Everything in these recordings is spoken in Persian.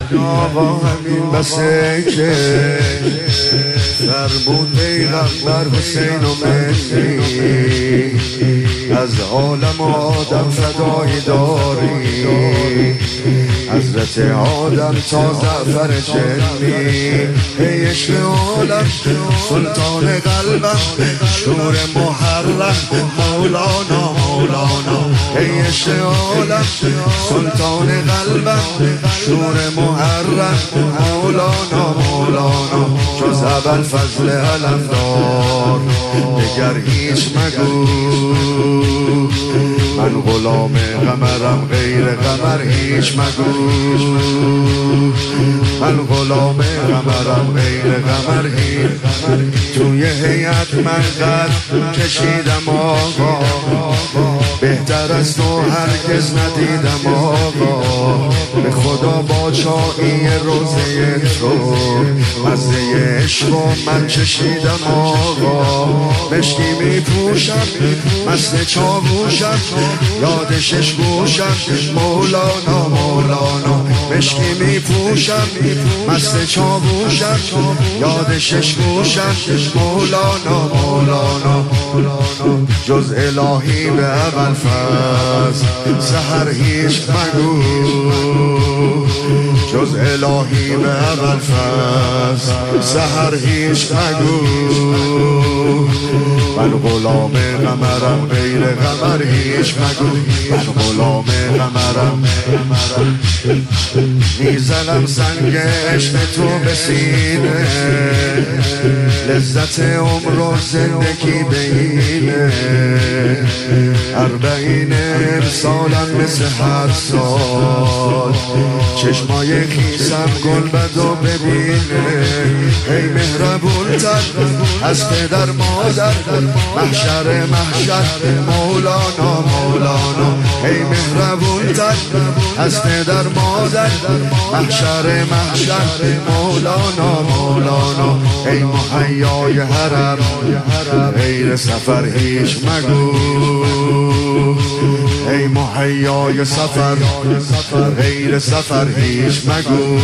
آقا همین بسه که فرمود پیغمبر حسین و مهدی از عالم آدم فدایی داری، حضرت آدم تا زعفر جنی. ای عشق عالم سلطان قلبم شور محرم مولانا مولانا. ای عشق عالم سلطان قلبم شور محرم مولانا مولانا. جز ابوالفضل علمدار دگر هیچ مگو، من غلام قمرم غیر قمر هیچ مگو، من غلام قمرم غیر قمر هیچ. توی هیئت من قد کشیدم آقا، بهتر از تو هرگز ندیدم آقا. به خدا با چایی روزه تو مزه عشق و من چشیدم آقا. مشکی می پوشم مست چاووشم، یاد شش گوشم مولانا مولانا. مشکی می پوشم مست چاووشم، یاد شش گوشم مولانا مولانا. جز الهی به ابوالفضل سحر هیچ مگو، جز الهی به ابوالفضل سحر هیچ مگو. من غلام قمرم غیر قمر هیچ مگو، من غلام قمرم. میزنم سنگ عشق تو به سینه، لذت عمر و زندگی به اینه. 40 امسالم مثل 7 سال، چشمای خیسم گلبد و ببینه. ای مهربون تر از پدر مادر محشر محشر مولانا مولانا. ای مهربون تر از پدر مادر محشر محشر مولانا مولانا. ای مهیای حرم غیر سفر هیچ مگو، ای مهیای سفر غیر سفر هیچ مگو.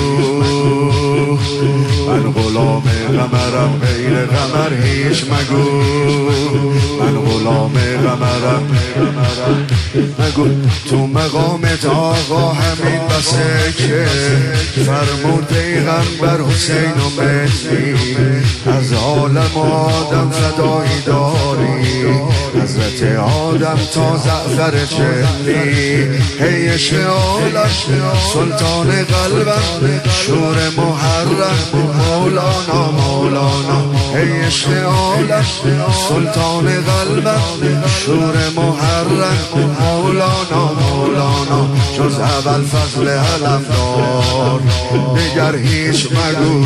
من غلام قمرم غیر قمر هیچ مگو، من غلام قمرم مگو. تو مقامت آقا همین بسه که فرمود پیغمبر حسین و مهدی از عالم آدم فدایی داری، حضرت آدم تا زعفر جنی. ای عشق عالم سلطان قلبم شور محرم مولانا مولانا. ای عشق عالم سلطان قلبم شور محرم مولانا مولانا. جز ابوالفضل علمدار دگر هیچ مگو،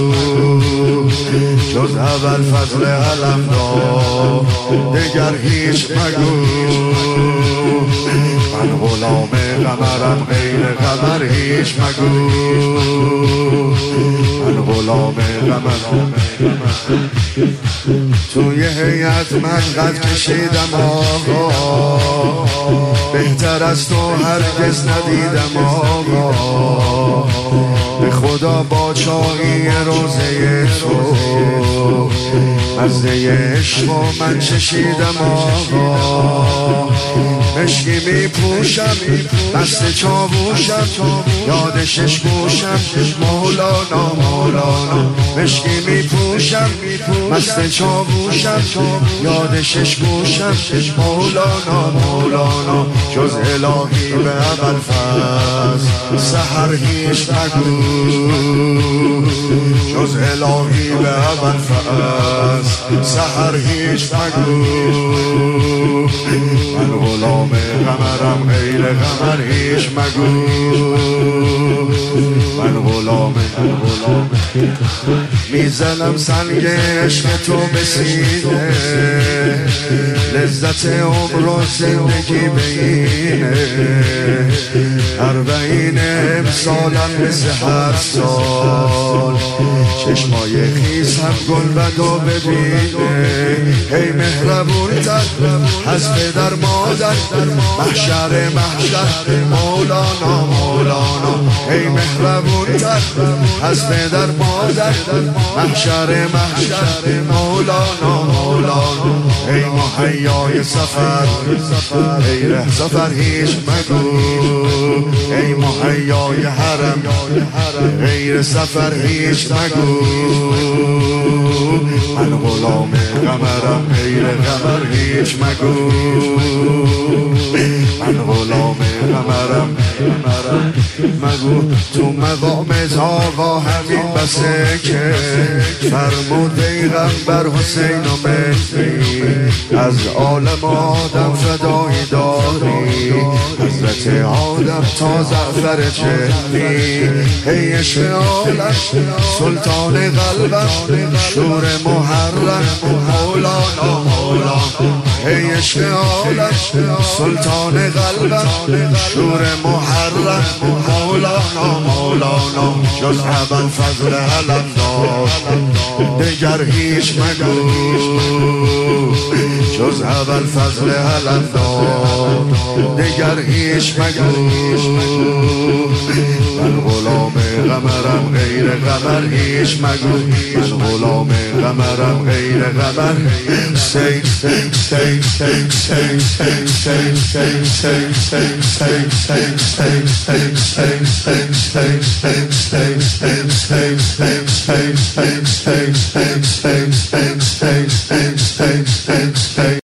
جز ابوالفضل علمدار دگر هیچ مگو. من غلام قمرم غیر قمر هیچ مگو، من غلام قمرم. توی هیئت من قد کشیدم آقا، بهتر از تو هرگز ندیدم آقا. به خدا با چایی روزه تو مزه عشق و من چشیدم آقا. مشکی می پوشم مست چاووشم، یاد شش گوشم مولانا مولانا. مشکی می پوشم مست چاووشم، یاد شش گوشم مولانا مولانا. جز الهی به ابوالفضل سحر هیچ مگو، جز الهی به ابوالفضل سحر هیچ مگو. من غلام قمرم غیر قمر هیچ مگو، من غلام میزنم سنگ عشق تو به سینه، لذت عمر و زندگی بینه، 40 امسالم مثل هر سال، چشمای خیز هم گل و ببینه. ای مهربون تر از پدر مادر، محشر مولانا مولانا. ای مهربون تر از پدر مادر، محشر مولانا مولانا. ای مهیای سفر، ای ره سفر هیچ مگو، ای مهیای حرم، غیر سفر هیچ مگو. من غلام قمرم، غیر قمر هیچ مگو. من غلام قمرم مگو. تو مقام آقا همین بسه که فرمود پیغمبر حسین و مهدی، از عالم آدم فدایی داری، حضرت آدم تا زعفر جدی. ای عشق عالم سلطان قلبم، شور محرم مولانا مولانا. ای عشق عالم سلطان قلبم، شور محرم مولانا مولانا. جز اول فضل علمدار دگر هیچ مگو، جز اول فضل علمدار دگر هیچ مگو. من غلام قمرم، غیر قمر هیچ مگو. من غلام قمرم، غیر قمر. سی سی سی سی سی سی سی سی سی سی سی سی سی سی.